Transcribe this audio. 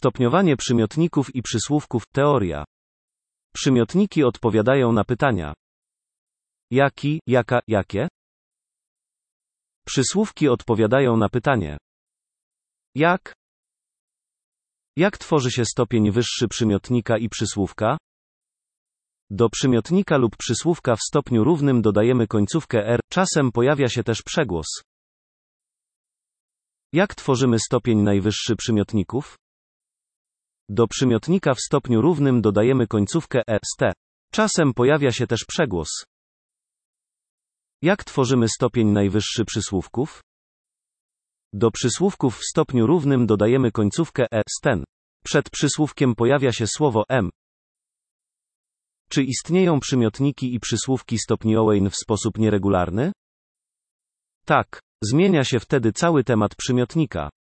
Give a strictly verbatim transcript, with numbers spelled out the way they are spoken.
Stopniowanie przymiotników i przysłówków. Teoria. Przymiotniki odpowiadają na pytania. Jaki, jaka, jakie? Przysłówki odpowiadają na pytanie. Jak? Jak tworzy się stopień wyższy przymiotnika i przysłówka? Do przymiotnika lub przysłówka w stopniu równym dodajemy końcówkę er, czasem pojawia się też przegłos. Jak tworzymy stopień najwyższy przymiotników? Do przymiotnika w stopniu równym dodajemy końcówkę e, st. Czasem pojawia się też przegłos. Jak tworzymy stopień najwyższy przysłówków? Do przysłówków w stopniu równym dodajemy końcówkę e, sten. Przed przysłówkiem pojawia się słowo m. Czy istnieją przymiotniki i przysłówki stopni Owein w sposób nieregularny? Tak. Zmienia się wtedy cały temat przymiotnika.